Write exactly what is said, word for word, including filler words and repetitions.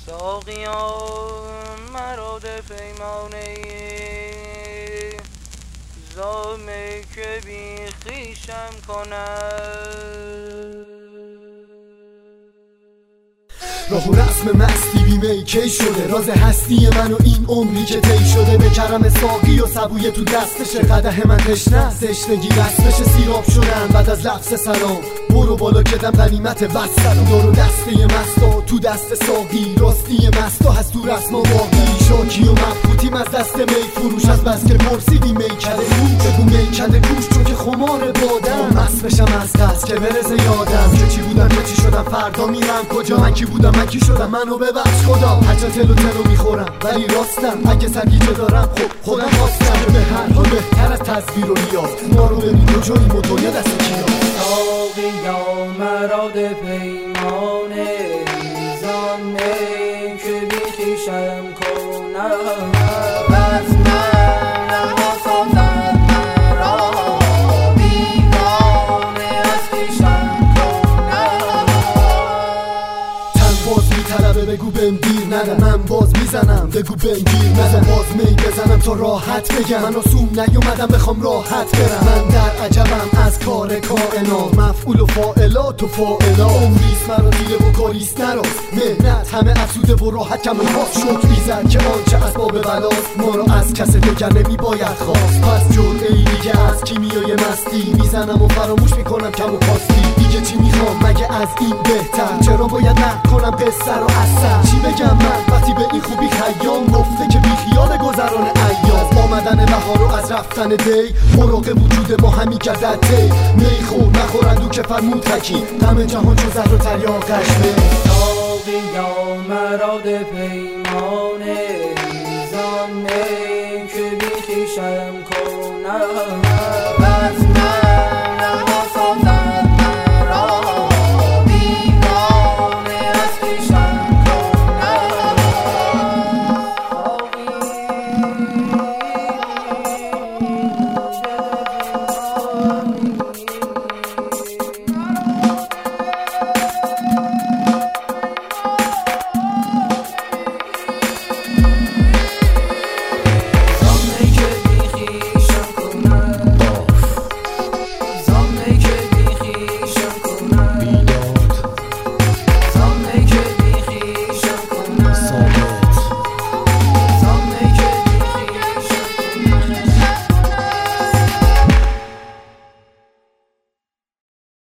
ساقیا مرا ده پیمانه زامه که بی خویشم کند. راه و رسم مستی بیمی کی شده، راز هستی من و این عمری که طی شده. به کرم ساقی و سبوی تو دستشه، قدح من تشنه تشنگی رسمش سیراب شدن. بعد از لفظ سلام برو بالا کدم غنیمت وصل دار و دسته مستا تو دست ساقی. راستی مستا هست تو رسم و باقی، شاکی و مبهوتیم از دست می فروش. از بس که پرسیدی میکده کوش، بگو میکده کوش چون که خمار بادم. مست بشم از دست که برسه یادم که چی بودم که چی شدم، فردا میرم کجا. من کی بودم من کی شدم، منو ببخش خدا. هرچند تلو تلو میخورم ولی راستم، اگه سرگیجه دارم خب خودم خواستم. به هر حال بهتر از تصویر و ریاض، ما رو ببین کجاییم و دنیا دست کیاست. ساقیا مرا ده پیمانه زامه که بی خویشم کنم. بس من اما سازد مرا بیگانه از خویشم کنم. تن باز میطلبه بگو بهم دیر نده، من باز میزنم بگو بهم گیر نده. باز می بزنم تا راحت بگم، من آسون نیومدم بخوام راحت برم. من در عجبم از کار کائنات، مفعول و فاعلات و فاعلا. عمریست مرا دیره و کاریست نراست، مهنت همه افسوده و راحت کم و خاص. شکر بیزد که آنچه اسباب بلاست، ما را از کس دگر نمیباید خواست. پس جرعه ای دیگه از کیمیای مستی میزنم و فراموش میکنم کم و کاستی. دیگه چی میخوام مگه از این بهتر، چرا باید نقل کنم قصه رو اثر. چی بگم من وقتی به این خوبی خیام گفته که بی خیال گذران ایام. از آمدن بهار و از رفتن دی مراقب وجود ما همی گردد تی. میخور نخورندو که فرمود حکیم، غم جهان چون زهر و تریاقش به. ساقیا مرا ده پیمانه زامه که بی خویشم کنم.